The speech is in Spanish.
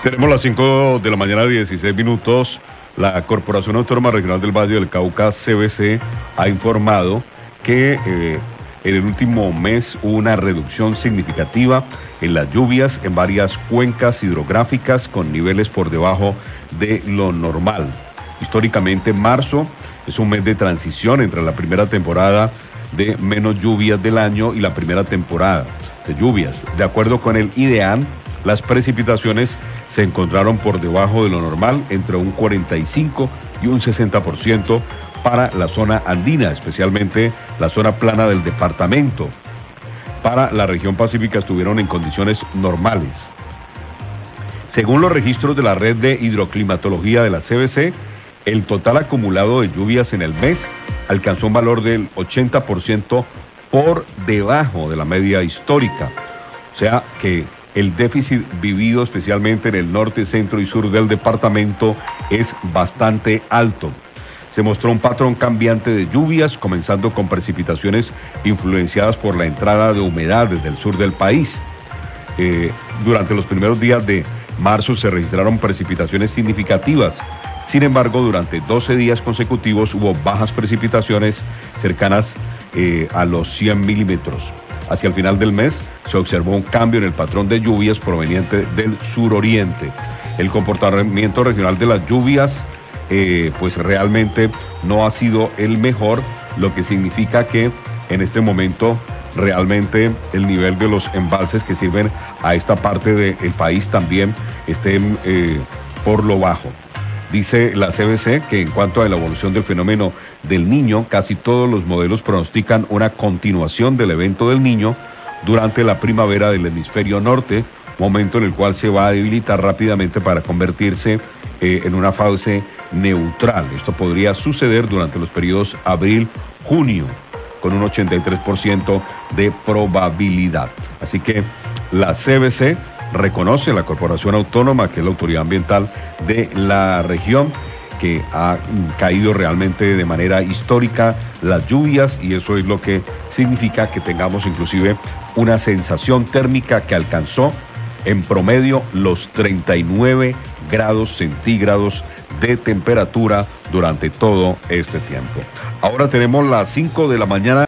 Tenemos las 5 de la mañana, 16 minutos. La Corporación Autónoma Regional del Valle del Cauca, CVC, ha informado que en el último mes hubo una reducción significativa en las lluvias en varias cuencas hidrográficas con niveles por debajo de lo normal. Históricamente, marzo es un mes de transición entre la primera temporada de menos lluvias del año y la primera temporada de lluvias. De acuerdo con el IDEAN, las precipitaciones se encontraron por debajo de lo normal, entre un 45 y un 60% para la zona andina, especialmente la zona plana del departamento. Para la región pacífica estuvieron en condiciones normales. Según los registros de la red de hidroclimatología de la CVC, el total acumulado de lluvias en el mes alcanzó un valor del 80% por debajo de la media histórica. O sea que el déficit vivido especialmente en el norte, centro y sur del departamento es bastante alto. Se mostró un patrón cambiante de lluvias, comenzando con precipitaciones influenciadas por la entrada de humedad desde el sur del país. Durante los primeros días de marzo se registraron precipitaciones significativas. Sin embargo, durante 12 días consecutivos hubo bajas precipitaciones cercanas a los 100 milímetros. Hacia el final del mes se observó un cambio en el patrón de lluvias proveniente del suroriente. El comportamiento regional de las lluvias pues realmente no ha sido el mejor, lo que significa que en este momento realmente el nivel de los embalses que sirven a esta parte del país también estén por lo bajo. Dice la CVC que en cuanto a la evolución del fenómeno del Niño, casi todos los modelos pronostican una continuación del evento del Niño durante la primavera del hemisferio norte, momento en el cual se va a debilitar rápidamente para convertirse en una fase neutral. Esto podría suceder durante los periodos abril-junio, con un 83% de probabilidad. Así que la CVC reconoce a la Corporación Autónoma, que es la autoridad ambiental de la región, que ha caído realmente de manera histórica las lluvias, y eso es lo que significa que tengamos inclusive una sensación térmica que alcanzó en promedio los 39 grados centígrados de temperatura durante todo este tiempo. Ahora tenemos las 5 de la mañana.